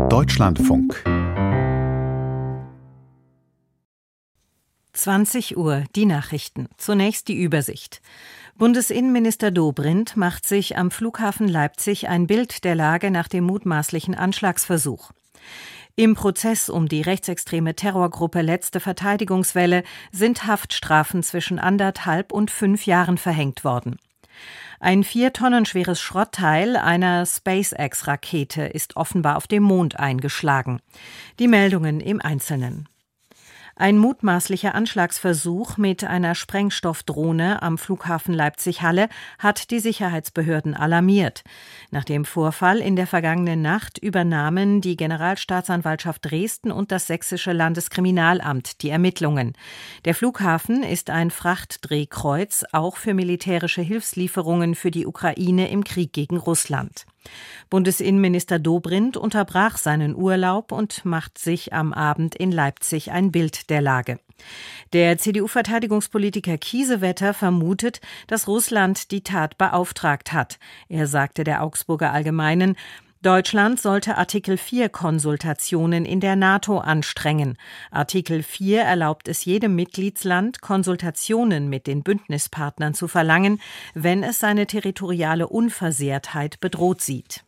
Deutschlandfunk 20 Uhr, die Nachrichten. Zunächst die Übersicht. Bundesinnenminister Dobrindt macht sich am Flughafen Leipzig ein Bild der Lage nach dem mutmaßlichen Anschlagsversuch. Im Prozess um die rechtsextreme Terrorgruppe Letzte Verteidigungswelle sind Haftstrafen zwischen 1,5 und 5 Jahren verhängt worden. Ein 4 Tonnen schweres Schrottteil einer SpaceX-Rakete ist offenbar auf dem Mond eingeschlagen. Die Meldungen im Einzelnen. Ein mutmaßlicher Anschlagsversuch mit einer Sprengstoffdrohne am Flughafen Leipzig-Halle hat die Sicherheitsbehörden alarmiert. Nach dem Vorfall in der vergangenen Nacht übernahmen die Generalstaatsanwaltschaft Dresden und das Sächsische Landeskriminalamt die Ermittlungen. Der Flughafen ist ein Frachtdrehkreuz, auch für militärische Hilfslieferungen für die Ukraine im Krieg gegen Russland. Bundesinnenminister Dobrindt unterbrach seinen Urlaub und macht sich am Abend in Leipzig ein Bild der Lage. Der CDU-Verteidigungspolitiker Kiesewetter vermutet, dass Russland die Tat beauftragt hat. Er sagte der Augsburger Allgemeinen, Deutschland sollte Artikel 4 Konsultationen in der NATO anstrengen. Artikel 4 erlaubt es jedem Mitgliedsland, Konsultationen mit den Bündnispartnern zu verlangen, wenn es seine territoriale Unversehrtheit bedroht sieht.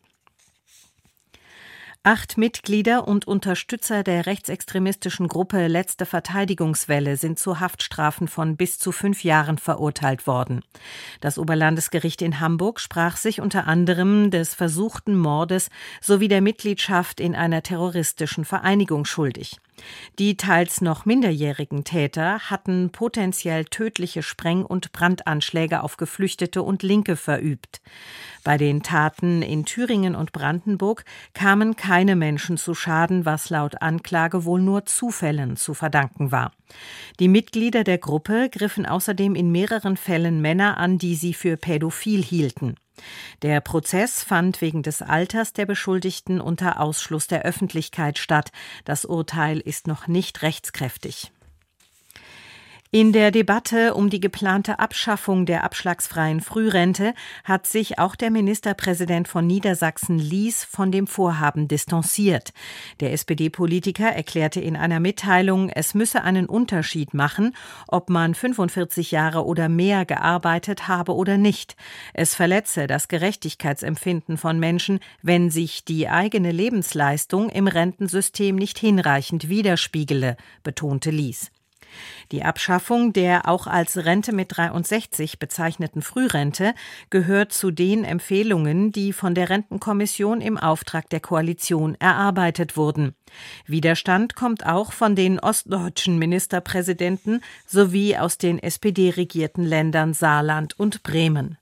8 Mitglieder und Unterstützer der rechtsextremistischen Gruppe Letzte Verteidigungswelle sind zu Haftstrafen von bis zu 5 Jahren verurteilt worden. Das Oberlandesgericht in Hamburg sprach sich unter anderem des versuchten Mordes sowie der Mitgliedschaft in einer terroristischen Vereinigung schuldig. Die teils noch minderjährigen Täter hatten potenziell tödliche Spreng- und Brandanschläge auf Geflüchtete und Linke verübt. Bei den Taten in Thüringen und Brandenburg kamen keine Menschen zu Schaden, was laut Anklage wohl nur Zufällen zu verdanken war. Die Mitglieder der Gruppe griffen außerdem in mehreren Fällen Männer an, die sie für pädophil hielten. Der Prozess fand wegen des Alters der Beschuldigten unter Ausschluss der Öffentlichkeit statt. Das Urteil ist noch nicht rechtskräftig. In der Debatte um die geplante Abschaffung der abschlagsfreien Frührente hat sich auch der Ministerpräsident von Niedersachsen Lies von dem Vorhaben distanziert. Der SPD-Politiker erklärte in einer Mitteilung, es müsse einen Unterschied machen, ob man 45 Jahre oder mehr gearbeitet habe oder nicht. Es verletze das Gerechtigkeitsempfinden von Menschen, wenn sich die eigene Lebensleistung im Rentensystem nicht hinreichend widerspiegele, betonte Lies. Die Abschaffung der auch als Rente mit 63 bezeichneten Frührente gehört zu den Empfehlungen, die von der Rentenkommission im Auftrag der Koalition erarbeitet wurden. Widerstand kommt auch von den ostdeutschen Ministerpräsidenten sowie aus den SPD-regierten Ländern Saarland und Bremen.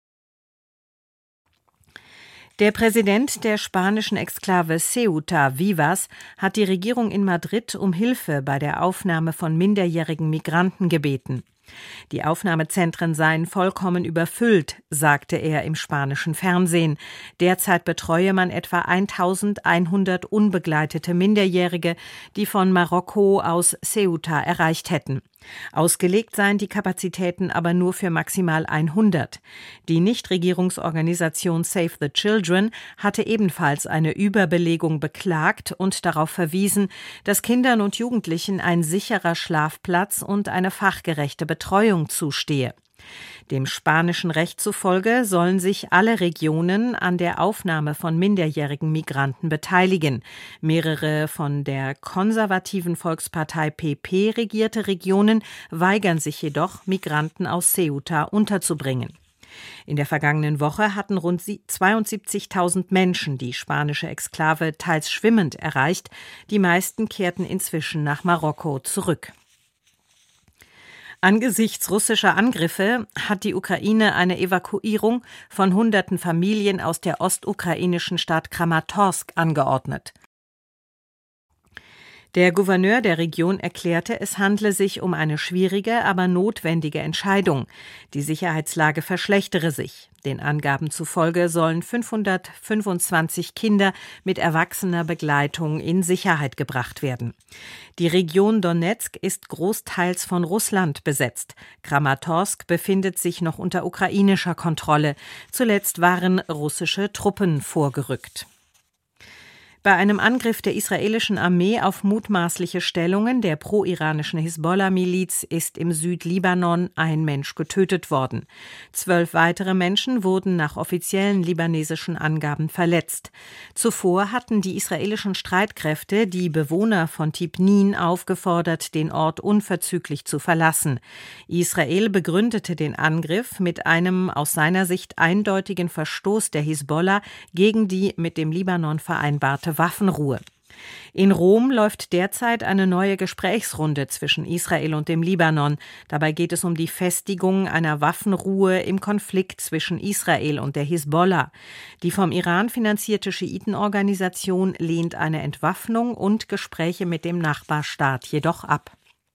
Der Präsident der spanischen Exklave Ceuta, Vivas, hat die Regierung in Madrid um Hilfe bei der Aufnahme von minderjährigen Migranten gebeten. Die Aufnahmezentren seien vollkommen überfüllt, sagte er im spanischen Fernsehen. Derzeit betreue man etwa 1100 unbegleitete Minderjährige, die von Marokko aus Ceuta erreicht hätten. Ausgelegt seien die Kapazitäten aber nur für maximal 100. Die Nichtregierungsorganisation Save the Children hatte ebenfalls eine Überbelegung beklagt und darauf verwiesen, dass Kindern und Jugendlichen ein sicherer Schlafplatz und eine fachgerechte Betreuung zustehe. Dem spanischen Recht zufolge sollen sich alle Regionen an der Aufnahme von minderjährigen Migranten beteiligen. Mehrere von der konservativen Volkspartei PP regierte Regionen weigern sich jedoch, Migranten aus Ceuta unterzubringen. In der vergangenen Woche hatten rund 72.000 Menschen die spanische Exklave teils schwimmend erreicht. Die meisten kehrten inzwischen nach Marokko zurück. Angesichts russischer Angriffe hat die Ukraine eine Evakuierung von hunderten Familien aus der ostukrainischen Stadt Kramatorsk angeordnet. Der Gouverneur der Region erklärte, es handle sich um eine schwierige, aber notwendige Entscheidung. Die Sicherheitslage verschlechtere sich. Den Angaben zufolge sollen 525 Kinder mit erwachsener Begleitung in Sicherheit gebracht werden. Die Region Donezk ist großteils von Russland besetzt. Kramatorsk befindet sich noch unter ukrainischer Kontrolle. Zuletzt waren russische Truppen vorgerückt. Bei einem Angriff der israelischen Armee auf mutmaßliche Stellungen der pro-iranischen Hisbollah-Miliz ist im Südlibanon ein Mensch getötet worden. 12 weitere Menschen wurden nach offiziellen libanesischen Angaben verletzt. Zuvor hatten die israelischen Streitkräfte die Bewohner von Tibnin aufgefordert, den Ort unverzüglich zu verlassen. Israel begründete den Angriff mit einem aus seiner Sicht eindeutigen Verstoß der Hisbollah gegen die mit dem Libanon vereinbarte Waffenruhe. In Rom läuft derzeit eine neue Gesprächsrunde zwischen Israel und dem Libanon. Dabei geht es um die Festigung einer Waffenruhe im Konflikt zwischen Israel und der Hisbollah. Die vom Iran finanzierte Schiitenorganisation lehnt eine Entwaffnung und Gespräche mit dem Nachbarstaat jedoch ab.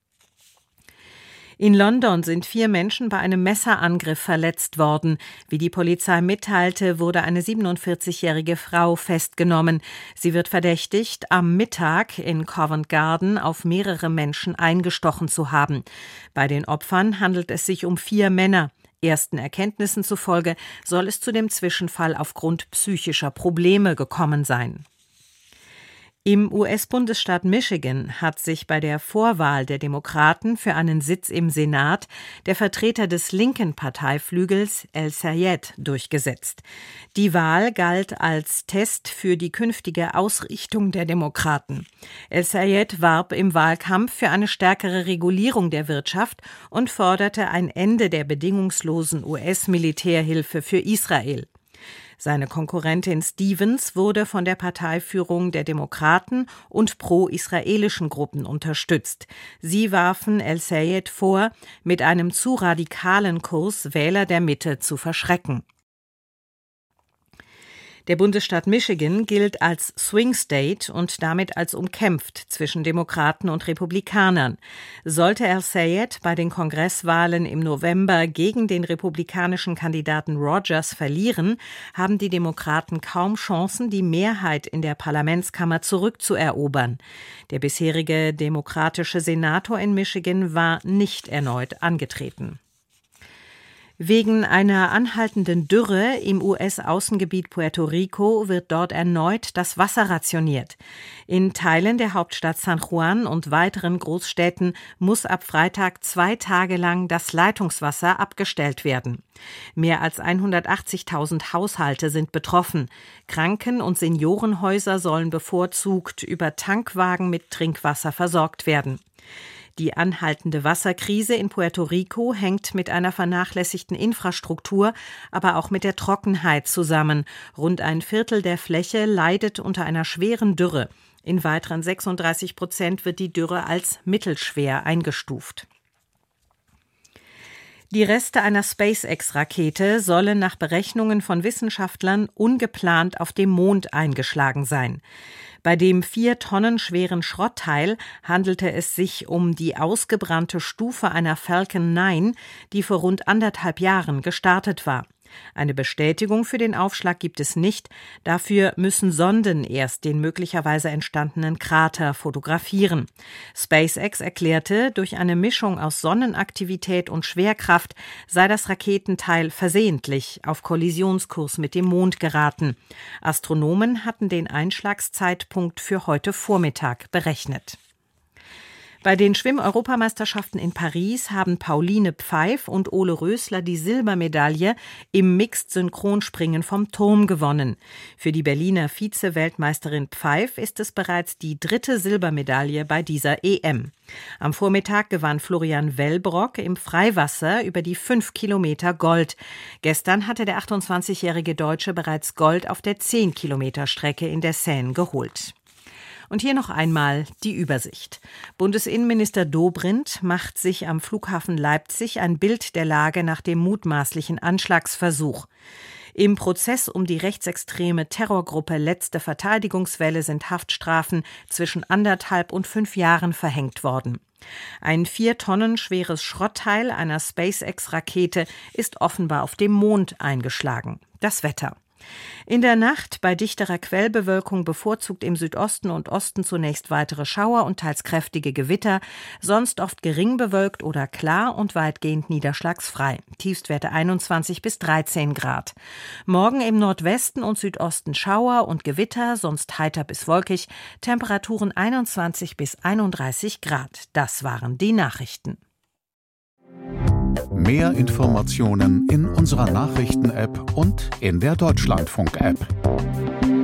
In London sind 4 Menschen bei einem Messerangriff verletzt worden. Wie die Polizei mitteilte, wurde eine 47-jährige Frau festgenommen. Sie wird verdächtigt, am Mittag in Covent Garden auf mehrere Menschen eingestochen zu haben. Bei den Opfern handelt es sich um 4 Männer. Ersten Erkenntnissen zufolge soll es zu dem Zwischenfall aufgrund psychischer Probleme gekommen sein. Im US-Bundesstaat Michigan hat sich bei der Vorwahl der Demokraten für einen Sitz im Senat der Vertreter des linken Parteiflügels El-Sayed durchgesetzt. Die Wahl galt als Test für die künftige Ausrichtung der Demokraten. El-Sayed warb im Wahlkampf für eine stärkere Regulierung der Wirtschaft und forderte ein Ende der bedingungslosen US-Militärhilfe für Israel. Seine Konkurrentin Stevens wurde von der Parteiführung der Demokraten und pro-israelischen Gruppen unterstützt. Sie warfen El-Sayed vor, mit einem zu radikalen Kurs Wähler der Mitte zu verschrecken. Der Bundesstaat Michigan gilt als Swing State und damit als umkämpft zwischen Demokraten und Republikanern. Sollte El-Sayed bei den Kongresswahlen im November gegen den republikanischen Kandidaten Rogers verlieren, haben die Demokraten kaum Chancen, die Mehrheit in der Parlamentskammer zurückzuerobern. Der bisherige demokratische Senator in Michigan war nicht erneut angetreten. Wegen einer anhaltenden Dürre im US-Außengebiet Puerto Rico wird dort erneut das Wasser rationiert. In Teilen der Hauptstadt San Juan und weiteren Großstädten muss ab Freitag 2 Tage lang das Leitungswasser abgestellt werden. Mehr als 180.000 Haushalte sind betroffen. Kranken- und Seniorenhäuser sollen bevorzugt über Tankwagen mit Trinkwasser versorgt werden. Die anhaltende Wasserkrise in Puerto Rico hängt mit einer vernachlässigten Infrastruktur, aber auch mit der Trockenheit zusammen. Rund ein Viertel der Fläche leidet unter einer schweren Dürre. In weiteren 36% wird die Dürre als mittelschwer eingestuft. Die Reste einer SpaceX-Rakete sollen nach Berechnungen von Wissenschaftlern ungeplant auf dem Mond eingeschlagen sein. Bei dem 4 Tonnen schweren Schrottteil handelte es sich um die ausgebrannte Stufe einer Falcon 9, die vor rund 1,5 Jahren gestartet war. Eine Bestätigung für den Aufschlag gibt es nicht. Dafür müssen Sonden erst den möglicherweise entstandenen Krater fotografieren. SpaceX erklärte, durch eine Mischung aus Sonnenaktivität und Schwerkraft sei das Raketenteil versehentlich auf Kollisionskurs mit dem Mond geraten. Astronomen hatten den Einschlagszeitpunkt für heute Vormittag berechnet. Bei den Schwimm-Europameisterschaften in Paris haben Pauline Pfeif und Ole Rösler die Silbermedaille im Mixed-Synchronspringen vom Turm gewonnen. Für die Berliner Vize-Weltmeisterin Pfeif ist es bereits die 3. Silbermedaille bei dieser EM. Am Vormittag gewann Florian Wellbrock im Freiwasser über die 5 Kilometer Gold. Gestern hatte der 28-jährige Deutsche bereits Gold auf der 10-Kilometer-Strecke in der Seine geholt. Und hier noch einmal die Übersicht. Bundesinnenminister Dobrindt macht sich am Flughafen Leipzig ein Bild der Lage nach dem mutmaßlichen Anschlagsversuch. Im Prozess um die rechtsextreme Terrorgruppe Letzte Verteidigungswelle sind Haftstrafen zwischen 1,5 und 5 Jahren verhängt worden. Ein 4 Tonnen schweres Schrottteil einer SpaceX-Rakete ist offenbar auf dem Mond eingeschlagen. Das Wetter. In der Nacht bei dichterer Quellbewölkung bevorzugt im Südosten und Osten zunächst weitere Schauer und teils kräftige Gewitter, sonst oft gering bewölkt oder klar und weitgehend niederschlagsfrei. Tiefstwerte 21 bis 13 Grad. Morgen im Nordwesten und Südosten Schauer und Gewitter, sonst heiter bis wolkig, Temperaturen 21 bis 31 Grad. Das waren die Nachrichten. Mehr Informationen in unserer Nachrichten-App und in der Deutschlandfunk-App.